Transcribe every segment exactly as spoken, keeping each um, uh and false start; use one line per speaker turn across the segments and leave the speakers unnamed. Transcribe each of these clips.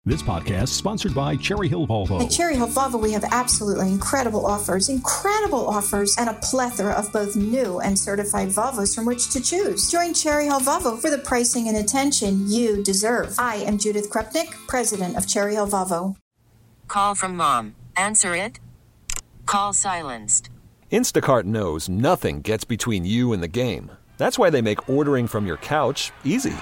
This podcast is sponsored by Cherry Hill Volvo.
At Cherry Hill Volvo, we have absolutely incredible offers, incredible offers, and a plethora of both new and certified Volvos from which to choose. Join Cherry Hill Volvo for the pricing and attention you deserve. I am Judith Krupnik, president of Cherry Hill Volvo.
Call from mom. Answer it. Call silenced.
Instacart knows nothing gets between you and the game. That's why they make ordering from your couch easy.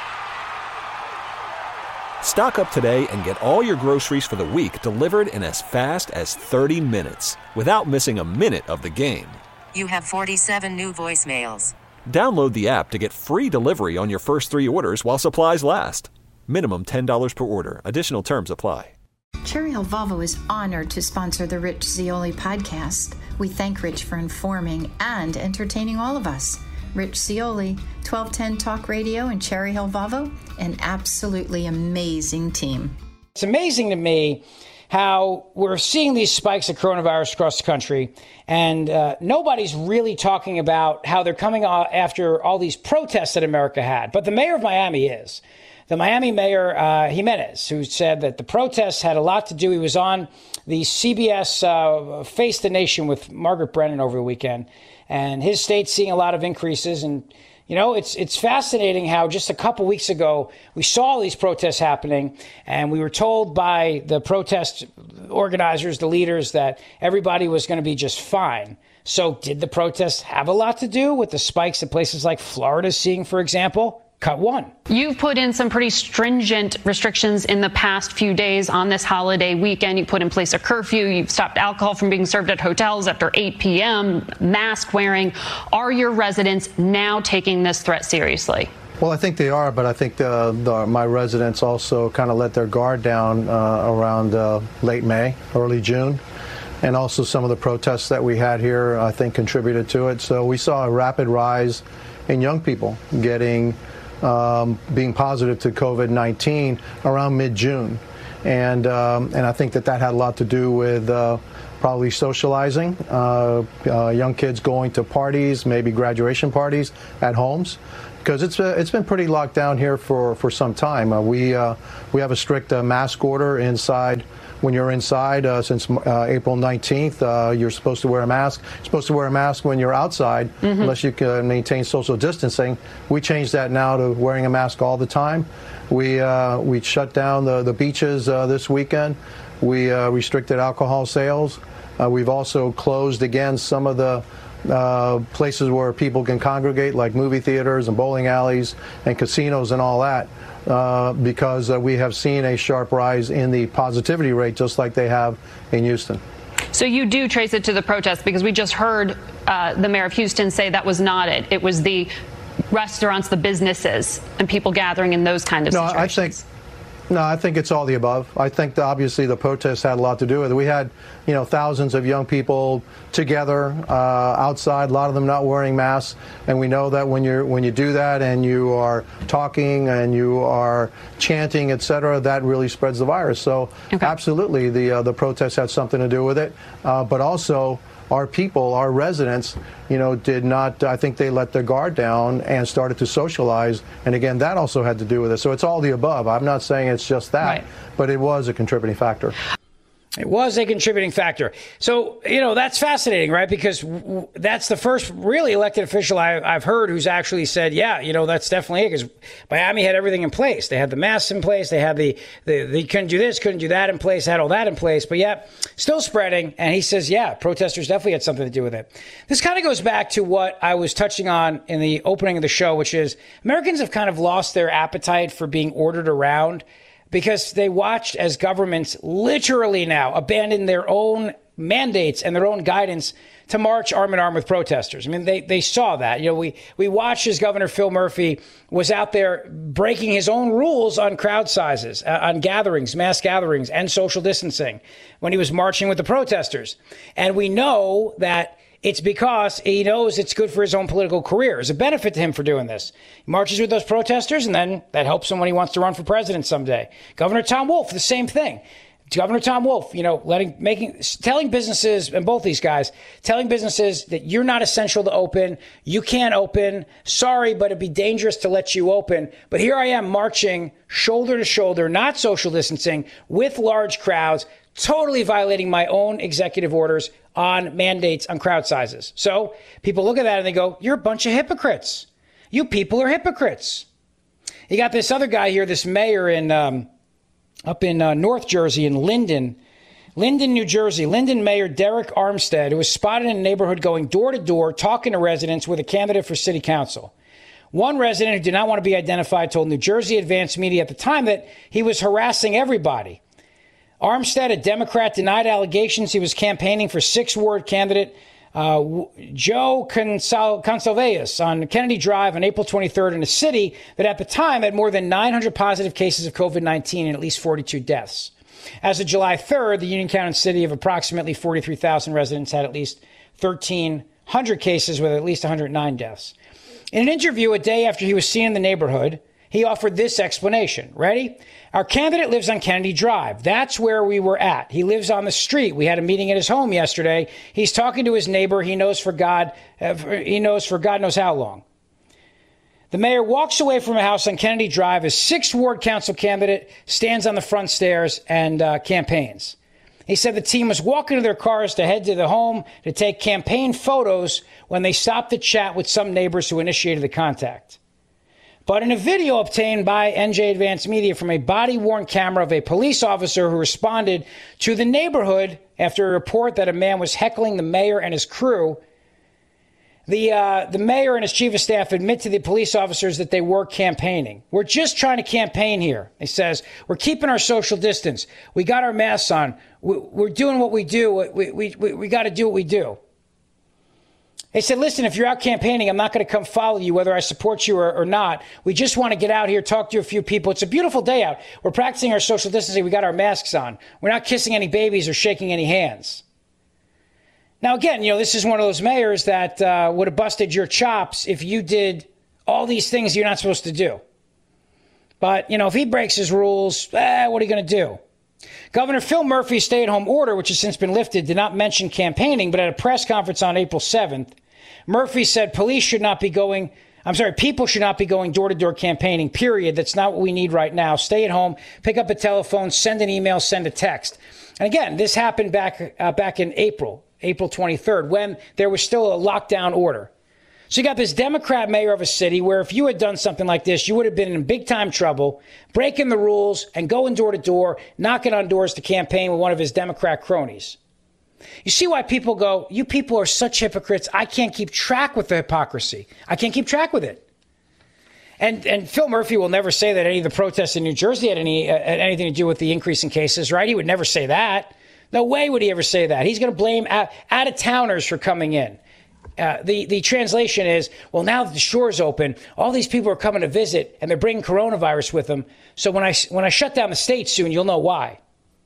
Stock up today and get all your groceries for the week delivered in as fast as thirty minutes without missing a minute of the game.
You have forty-seven new voicemails.
Download the app to get free delivery on your first three orders while supplies last. Minimum ten dollars per order. Additional terms apply.
Cherry Hill Volvo is honored to sponsor the Rich Zeoli podcast. We thank Rich for informing and entertaining all of us. Rich Zeoli, twelve ten Talk Radio and Cherry Hill Volvo, an absolutely amazing team.
It's amazing to me how we're seeing these spikes of coronavirus across the country, and uh, nobody's really talking about how they're coming after all these protests that America had. But the mayor of Miami is. The Miami mayor, uh, Jimenez, who said that the protests had a lot to do. He was on the C B S uh, Face the Nation with Margaret Brennan over the weekend, and his state's seeing a lot of increases. And, you know, it's it's fascinating how just a couple weeks ago we saw all these protests happening, and we were told by the protest organizers, the leaders, that everybody was going to be just fine. So did the protests have a lot to do with the spikes that places like Florida is seeing, for example? Cut one.
You've put in some pretty stringent restrictions in the past few days on this holiday weekend. You put in place a curfew. You've stopped alcohol from being served at hotels after eight p.m., mask wearing. Are your residents now taking this threat seriously?
Well, I think they are, but I think the, the, my residents also kind of let their guard down uh, around uh, late May, early June. And also some of the protests that we had here, I think, contributed to it. So we saw a rapid rise in young people getting Um, being positive to COVID nineteen around mid-June. And um, and I think that that had a lot to do with uh, probably socializing, uh, uh, young kids going to parties, maybe graduation parties at homes, because it's uh, it's been pretty locked down here for, for some time. Uh, we, uh, we have a strict uh, mask order inside. When you're inside, uh, since uh, April nineteenth, uh, you're supposed to wear a mask. You're supposed to wear a mask when you're outside, mm-hmm. unless you can maintain social distancing. We changed that now to wearing a mask all the time. We uh, we shut down the, the beaches uh, this weekend. We uh, restricted alcohol sales. Uh, we've also closed again some of the uh, places where people can congregate, like movie theaters and bowling alleys and casinos and all that. Uh, because uh, we have seen a sharp rise in the positivity rate, just like they have in Houston.
So you do trace it to the protests, because we just heard uh, the mayor of Houston say that was not it. It was the restaurants, the businesses, and people gathering in those kind of
no,
situations.
I think, no, I think it's all the above. I think that obviously the protests had a lot to do with it. We had, you know, thousands of young people together uh, outside, a lot of them not wearing masks, and we know that when you when you do that and you are talking and you are chanting, et cetera, that really spreads the virus. So okay. absolutely, the uh, the protests had something to do with it, uh, but also our people, our residents, you know, did not, I think they let their guard down and started to socialize. And again, that also had to do with it. So it's all the above. I'm not saying it's just that, right. but it was a contributing factor.
It was a contributing factor. So, you know, that's fascinating, right? Because w- that's the first really elected official I, I've heard who's actually said, yeah, you know, that's definitely it. Because Miami had everything in place. They had the masks in place. They had the, the, they couldn't do this, couldn't do that in place, had all that in place. But yet, still spreading. And he says, yeah, protesters definitely had something to do with it. This kind of goes back to what I was touching on in the opening of the show, which is Americans have kind of lost their appetite for being ordered around, because they watched as governments literally now abandon their own mandates and their own guidance to march arm in arm with protesters. I mean, they, they saw that. You know, we, we watched as Governor Phil Murphy was out there breaking his own rules on crowd sizes, uh, on gatherings, mass gatherings, and social distancing when he was marching with the protesters. And we know that it's because he knows it's good for his own political career. It's a benefit to him for doing this. He marches with those protesters, and then that helps him when he wants to run for president someday. Governor Tom Wolf, the same thing. Governor Tom Wolf, you know, letting, making, telling businesses, and both these guys, telling businesses that you're not essential to open. You can't open. Sorry, but it'd be dangerous to let you open. But here I am marching shoulder to shoulder, not social distancing, with large crowds, totally violating my own executive orders on mandates on crowd sizes. So people look at that and they go, you're a bunch of hypocrites. You people are hypocrites. You got this other guy here, this mayor in, um, up in uh, North Jersey in Linden, Linden, New Jersey. Linden Mayor Derek Armstead, who was spotted in a neighborhood going door to door, talking to residents with a candidate for city council. One resident who did not want to be identified told New Jersey Advanced Media at the time that he was harassing everybody. Armstead, a Democrat, denied allegations he was campaigning for sixth Ward candidate uh, Joe Consal- Consalveas on Kennedy Drive on April twenty-third in a city that at the time had more than nine hundred positive cases of covid nineteen and at least forty-two deaths. As of July third, the Union-County city of approximately forty-three thousand residents had at least thirteen hundred cases with at least one hundred nine deaths. In an interview a day after he was seen in the neighborhood, he offered this explanation. Ready? Our candidate lives on Kennedy Drive. That's where we were at. He lives on the street. We had a meeting at his home yesterday. He's talking to his neighbor. He knows for God, uh, he knows for God knows how long. The mayor walks away from a house on Kennedy Drive. His sixth Ward council candidate stands on the front stairs and uh, campaigns. He said the team was walking to their cars to head to the home to take campaign photos when they stopped to chat with some neighbors who initiated the contact. But in a video obtained by N J Advanced Media from a body-worn camera of a police officer who responded to the neighborhood after a report that a man was heckling the mayor and his crew, the uh, the mayor and his chief of staff admit to the police officers that they were campaigning. We're just trying to campaign here, he says. We're keeping our social distance. We got our masks on. We, we're doing what we do. We, we, we, we got to do what we do. They said, listen, if you're out campaigning, I'm not going to come follow you, whether I support you or, or not. We just want to get out here, talk to a few people. It's a beautiful day out. We're practicing our social distancing. We got our masks on. We're not kissing any babies or shaking any hands. Now, again, you know, this is one of those mayors that uh, would have busted your chops if you did all these things you're not supposed to do. But, you know, if he breaks his rules, eh, what are you going to do? Governor Phil Murphy's stay-at-home order, which has since been lifted, did not mention campaigning, but at a press conference on April seventh, Murphy said police should not be going, I'm sorry, people should not be going door-to-door campaigning, period. That's not what we need right now. Stay at home, pick up a telephone, send an email, send a text. And again, this happened back uh, back in April, April twenty-third, when there was still a lockdown order. So you got this Democrat mayor of a city where if you had done something like this, you would have been in big time trouble, breaking the rules and going door to door, knocking on doors to campaign with one of his Democrat cronies. You see why people go, you people are such hypocrites. I can't keep track with the hypocrisy. I can't keep track with it. And and Phil Murphy will never say that any of the protests in New Jersey had any uh, had anything to do with the increase in cases, right? He would never say that. No way would he ever say that. He's going to blame out, out-of-towners for coming in. Uh, the, the translation is, well, now that the shore's open, all these people are coming to visit, and they're bringing coronavirus with them. So when I, when I shut down the state soon, you'll know why.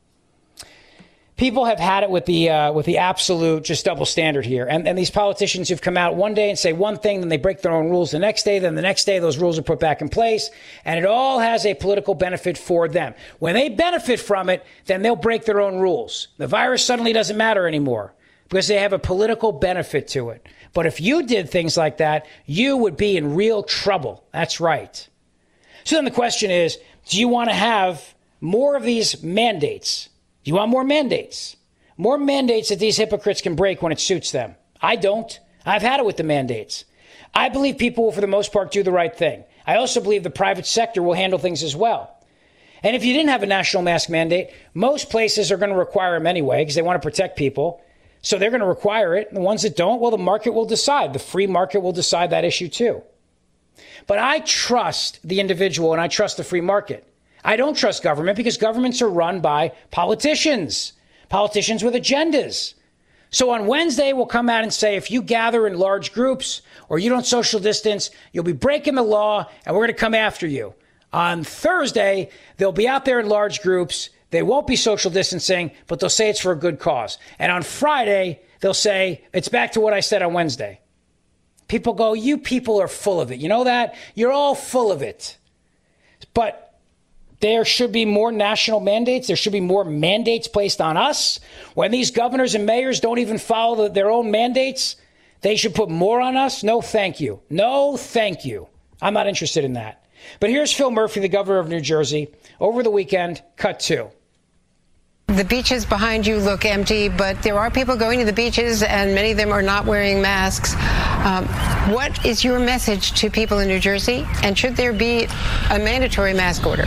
People have had it with the uh, with the absolute just double standard here. And, and these politicians who've come out one day and say one thing, then they break their own rules the next day. Then the next day, those rules are put back in place. And it all has a political benefit for them. When they benefit from it, then they'll break their own rules. The virus suddenly doesn't matter anymore because they have a political benefit to it. But if you did things like that, you would be in real trouble. That's right. So then the question is, do you want to have more of these mandates? Do you want more mandates? More mandates that these hypocrites can break when it suits them. I don't. I've had it with the mandates. I believe people will, for the most part, do the right thing. I also believe the private sector will handle things as well. And if you didn't have a national mask mandate, most places are going to require them anyway because they want to protect people. So they're going to require it. And the ones that don't, well, the market will decide. The free market will decide that issue too. But I trust the individual and I trust the free market. I don't trust government because governments are run by politicians, politicians with agendas. So on Wednesday, we'll come out and say, if you gather in large groups or you don't social distance, you'll be breaking the law and we're going to come after you. On Thursday, they'll be out there in large groups. They won't be social distancing, but they'll say it's for a good cause. And on Friday, they'll say, it's back to what I said on Wednesday. People go, you people are full of it. You know that? You're all full of it. But there should be more national mandates. There should be more mandates placed on us. When these governors and mayors don't even follow the, their own mandates, they should put more on us? No, thank you. No, thank you. I'm not interested in that. But here's Phil Murphy, the governor of New Jersey, over the weekend, cut two.
The beaches behind you look empty, but there are people going to the beaches, and many of them are not wearing masks. Um, what is your message to people in New Jersey, and should there be a mandatory mask order?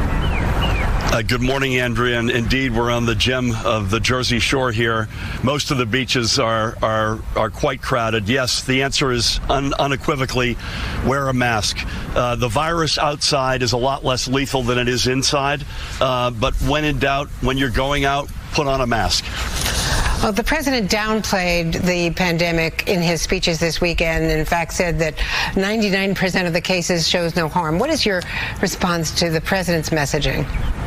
Uh, good morning, Andrea. And indeed, we're on the gem of the Jersey Shore here. Most of the beaches are are are quite crowded. Yes, the answer is un- unequivocally wear a mask. Uh, the virus outside is a lot less lethal than it is inside. Uh, but when in doubt, when you're going out, put on a mask.
Well, the president downplayed the pandemic in his speeches this weekend, and in fact said that ninety-nine percent of the cases shows no harm. What is your response to the president's messaging?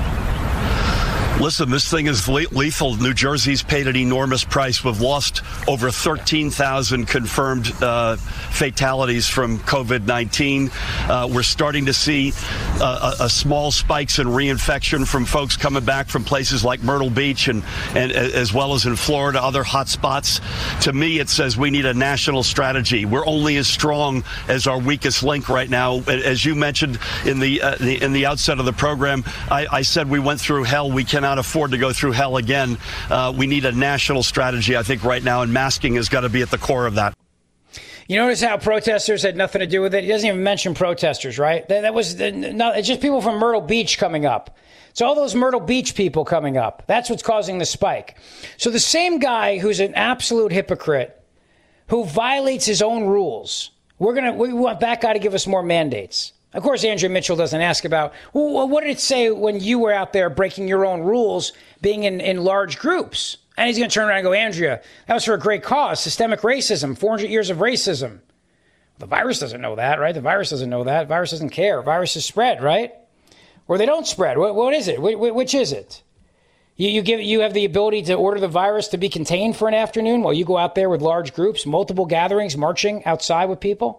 Listen, this thing is lethal. New Jersey's paid an enormous price. We've lost over thirteen thousand confirmed uh, fatalities from COVID nineteen. Uh, we're starting to see uh, a, a small spikes in reinfection from folks coming back from places like Myrtle Beach and, and as well as in Florida, other hot spots. To me, it says we need a national strategy. We're only as strong as our weakest link right now. As you mentioned in the, uh, the in the outset of the program, I, I said we went through hell. We cannot afford to go through hell again. Uh, we need a national strategy, I think, right now, and masking has got to be at the core of that.
You notice how protesters had nothing to do with it? He doesn't even mention protesters, right? That, that was not, it's just people from Myrtle Beach coming up. It's all those Myrtle Beach people coming up. That's what's causing the spike. So the same guy who's an absolute hypocrite, who violates his own rules, we're gonna we want that guy to give us more mandates. Of course, Andrea Mitchell doesn't ask about, well, what did it say when you were out there breaking your own rules, being in, in large groups? And he's going to turn around and go, Andrea, that was for a great cause, systemic racism, four hundred years of racism. The virus doesn't know that, right? The virus doesn't know that. The virus doesn't care. Viruses spread, right? Or they don't spread. What, what is it? Wh- which is it? You, you, give, you have the ability to order the virus to be contained for an afternoon while you go out there with large groups, multiple gatherings, marching outside with people?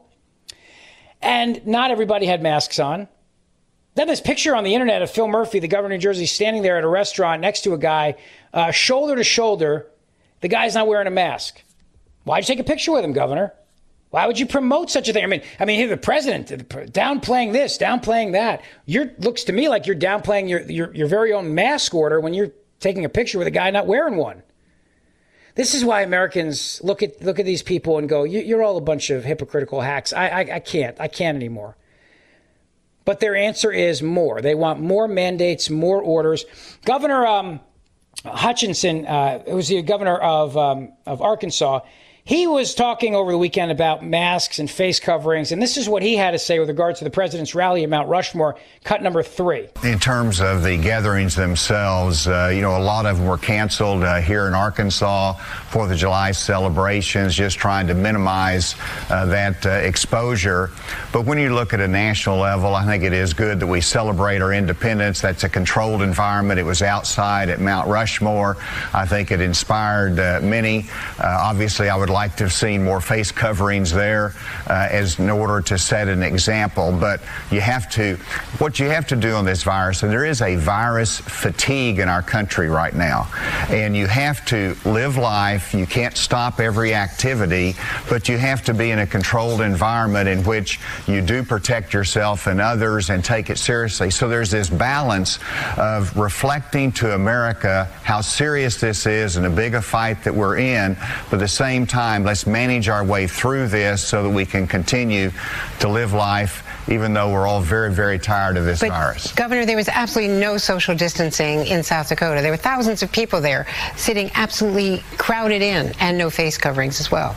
And not everybody had masks on. Then this picture on the internet of Phil Murphy, the governor of New Jersey, standing there at a restaurant next to a guy, uh, shoulder to shoulder. The guy's not wearing a mask. Why'd you take a picture with him, Governor? Why would you promote such a thing? I mean, I mean, here the president downplaying this, downplaying that. You're looks to me like you're downplaying your, your your very own mask order when you're taking a picture with a guy not wearing one. This is why Americans look at look at these people and go, you're all a bunch of hypocritical hacks. I, I, I can't. I can't anymore. But their answer is more. They want more mandates, more orders. Governor um, Hutchinson, uh, who was the governor of um, of Arkansas, he was talking over the weekend about masks and face coverings, and this is what he had to say with regard to the president's rally at Mount Rushmore, cut number three.
In terms of the gatherings themselves, uh, you know, a lot of them were canceled uh, here in Arkansas, Fourth of July celebrations, just trying to minimize uh, that uh, exposure. But when you look at a national level, I think it is good that we celebrate our independence. That's a controlled environment. It was outside at Mount Rushmore. I think it inspired uh, many. Uh, obviously, I would like to have seen more face coverings there uh, as in order to set an example. But you have to, what you have to do on this virus, and there is a virus fatigue in our country right now, and you have to live life. You can't stop every activity, but you have to be in a controlled environment in which you do protect yourself and others and take it seriously. So there's this balance of reflecting to America how serious this is and a big a fight that we're in, but at the same time, let's manage our way through this so that we can continue to live life, even though we're all very, very tired of this
but,
virus.
Governor, there was absolutely no social distancing in South Dakota. There were thousands of people there sitting absolutely crowded in, and no face coverings as well.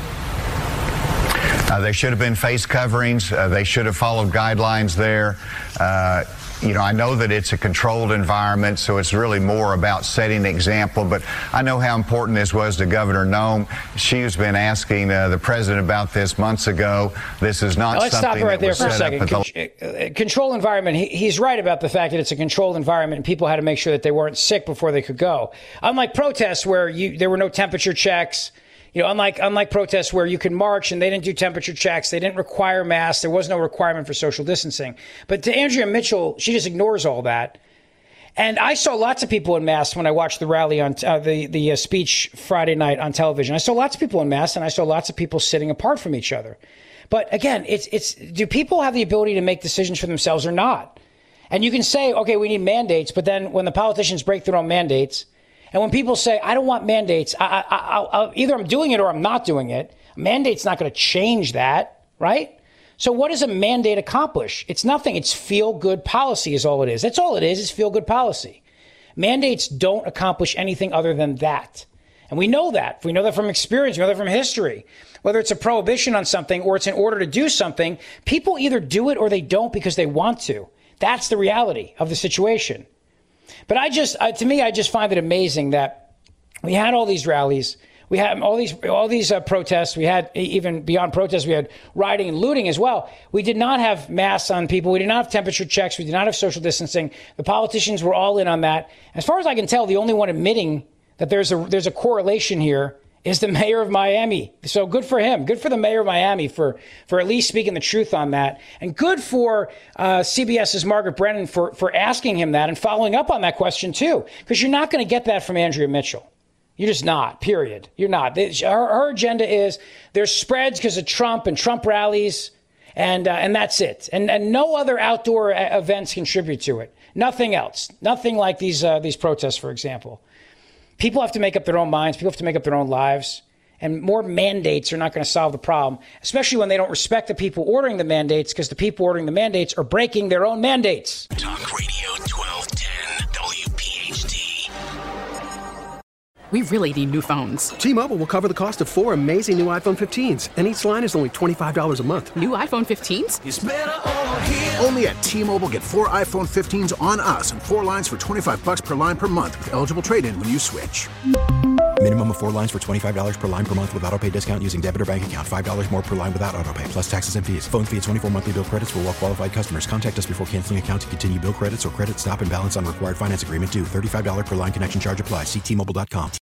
Uh, there should have been face coverings. Uh, they should have followed guidelines there. Uh, You know, I know that it's a controlled environment, so it's really more about setting the example. But I know how important this was to Governor Noem. She's been asking uh, the president about this months ago. This is not
now, let's
something
stop right there for a second. Con-
the-
control environment. He, he's right about the fact that it's a controlled environment, and people had to make sure that they weren't sick before they could go. Unlike protests where you there were no temperature checks. You know, unlike unlike protests where you can march and they didn't do temperature checks, they didn't require masks, there was no requirement for social distancing. But to Andrea Mitchell, she just ignores all that. And I saw lots of people in masks when I watched the rally on uh, the the uh, speech Friday night on television. I saw lots of people in masks, and I saw lots of people sitting apart from each other. But again, it's it's do people have the ability to make decisions for themselves or not? And you can say, okay, we need mandates, but then when the politicians break their own mandates, and when people say, I don't want mandates, I, I, I, I'll, either I'm doing it or I'm not doing it. A mandate's not going to change that, right? So what does a mandate accomplish? It's nothing. It's feel-good policy is all it is. That's all it is, is feel-good policy. Mandates don't accomplish anything other than that. And we know that. We know that from experience. We know that from history. Whether it's a prohibition on something or it's an order to do something, people either do it or they don't because they want to. That's the reality of the situation. But I just, uh, to me, I just find it amazing that we had all these rallies. We had all these all these uh, protests. We had, even beyond protests, we had rioting and looting as well. We did not have masks on people. We did not have temperature checks. We did not have social distancing. The politicians were all in on that. As far as I can tell, the only one admitting that there's a there's a correlation here is the mayor of Miami. So good for him. Good for the mayor of Miami for, for at least speaking the truth on that. And good for uh, CBS's Margaret Brennan for, for asking him that and following up on that question, too, because you're not going to get that from Andrea Mitchell. You're just not, period. You're not. Her, her agenda is there's spreads because of Trump and Trump rallies, and uh, and that's it. And, and no other outdoor events contribute to it. Nothing else. Nothing like these uh, these protests, for example. People have to make up their own minds. People have to make up their own lives. And more mandates are not going to solve the problem, especially when they don't respect the people ordering the mandates, because the people ordering the mandates are breaking their own mandates.
Talk Radio twelve ten W P H T.
We really need new phones.
T-Mobile will cover the cost of four amazing new iPhone fifteens, and each line is only twenty-five dollars a month.
New iPhone fifteens?
It's better over here. Only at T-Mobile, get four iPhone fifteens on us and four lines for twenty-five dollars per line per month with eligible trade-in when you switch.
Minimum of four lines for twenty-five dollars per line per month with autopay discount using debit or bank account. five dollars more per line without autopay, plus taxes and fees. Phone fee at twenty-four monthly bill credits for well-qualified customers. Contact us before canceling account to continue bill credits or credit stop and balance on required finance agreement due. thirty-five dollars per line connection charge applies. See T Mobile dot com.